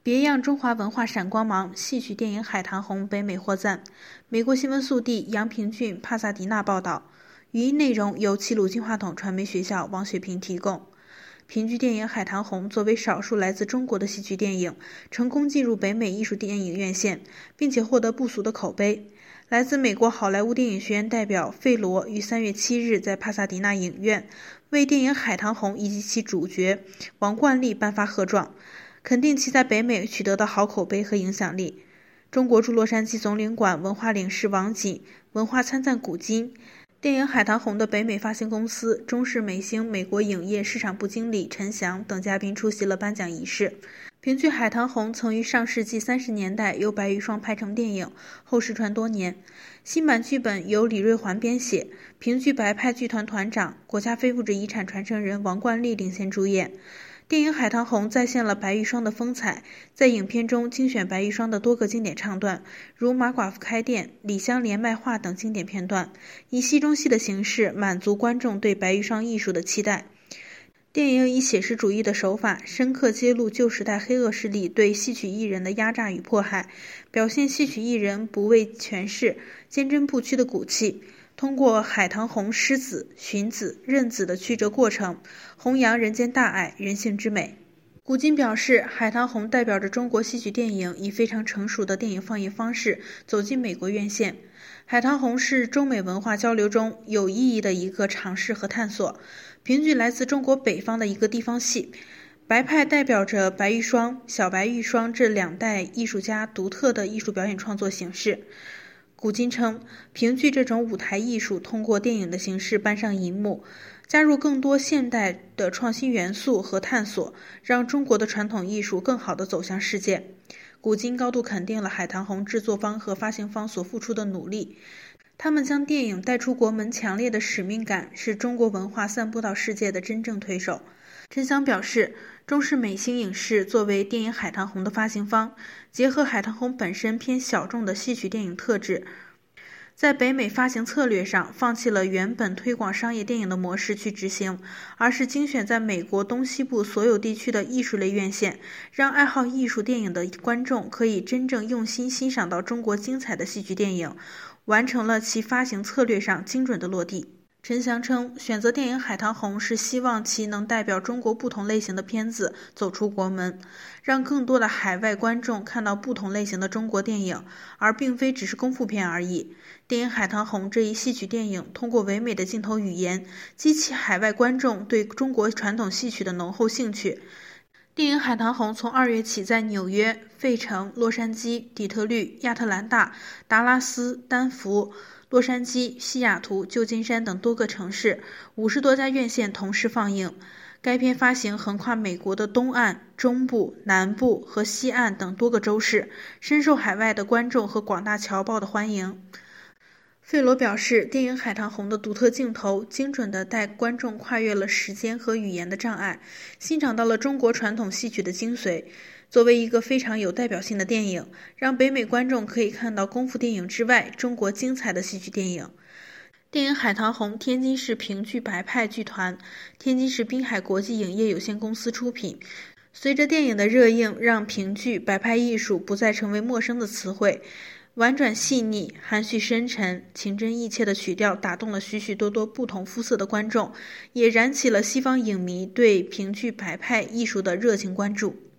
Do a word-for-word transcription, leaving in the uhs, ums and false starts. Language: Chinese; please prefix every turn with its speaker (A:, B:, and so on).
A: 别样中华文化闪光芒，戏曲电影《海棠红》北美获赞。美国新闻速递杨平郡帕萨迪纳报道，语音内容由齐鲁金话筒传媒学校王雪萍提供。评剧电影《海棠红》作为少数来自中国的戏剧电影，成功进入北美艺术电影院线，并且获得不俗的口碑。来自美国好莱坞电影学院代表费罗于三月七日在帕萨迪纳影院为电影《海棠红》以及其主角王冠丽颁发贺状，肯定其在北美取得的好口碑和影响力。中国驻洛杉矶总领馆文化领事王锦文化参赞古今，电影《海棠红》的北美发行公司中视美星美国影业市场部经理陈翔等嘉宾出席了颁奖仪式。评剧《海棠红》曾于上世纪三十年代由白玉霜拍成电影，后失传多年。新版剧本由李瑞环编写，评剧白派剧团团长、国家非物质遗产传承人王冠丽领衔主演。电影《海棠红》再现了白玉霜的风采，在影片中精选白玉霜的多个经典唱段，如马寡妇开店、李香莲卖画等经典片段，以戏中戏的形式满足观众对白玉霜艺术的期待。电影以写实主义的手法，深刻揭露旧时代黑恶势力对戏曲艺人的压榨与迫害，表现戏曲艺人不畏权势、坚贞不屈的骨气。通过海棠红失子、寻子、认子的曲折过程，弘扬人间大爱、人性之美。古今表示，海棠红代表着中国戏曲电影以非常成熟的电影放映方式走进美国院线。海棠红是中美文化交流中有意义的一个尝试和探索。评剧来自中国北方的一个地方戏，白派代表着白玉霜、小白玉霜这两代艺术家独特的艺术表演创作形式。古今称，评剧这种舞台艺术通过电影的形式搬上银幕，加入更多现代的创新元素和探索，让中国的传统艺术更好地走向世界。古今高度肯定了海棠红制作方和发行方所付出的努力，他们将电影带出国门强烈的使命感，是中国文化散播到世界的真正推手。陈翔表示，中视美星影视作为电影《海棠红》的发行方，结合海棠红本身偏小众的戏曲电影特质，在北美发行策略上放弃了原本推广商业电影的模式去执行，而是精选在美国东西部所有地区的艺术类院线，让爱好艺术电影的观众可以真正用心欣赏到中国精彩的戏剧电影，完成了其发行策略上精准的落地。陈翔称，选择电影《海棠红》是希望其能代表中国不同类型的片子走出国门，让更多的海外观众看到不同类型的中国电影，而并非只是功夫片而已。电影《海棠红》这一戏曲电影通过唯美的镜头语言，激起海外观众对中国传统戏曲的浓厚兴趣。电影《海棠红》从二月起在纽约、费城、洛杉矶、底特律、亚特兰大、达拉斯、丹佛、洛杉矶、西雅图、旧金山等多个城市五十多家院线同时放映。该片发行横跨美国的东岸、中部、南部和西岸等多个州市，深受海外的观众和广大侨胞的欢迎。费罗表示，电影《海棠红》的独特镜头精准地带观众跨越了时间和语言的障碍，欣赏到了中国传统戏曲的精髓。作为一个非常有代表性的电影，让北美观众可以看到功夫电影之外中国精彩的戏曲电影。电影《海棠红》天津市评剧白派剧团、天津市滨海国际影业有限公司出品。随着电影的热映，让评剧白派艺术不再成为陌生的词汇，婉转细腻、含蓄深沉、情真意切的曲调打动了许许多多不同肤色的观众，也燃起了西方影迷对评剧白派艺术的热情关注。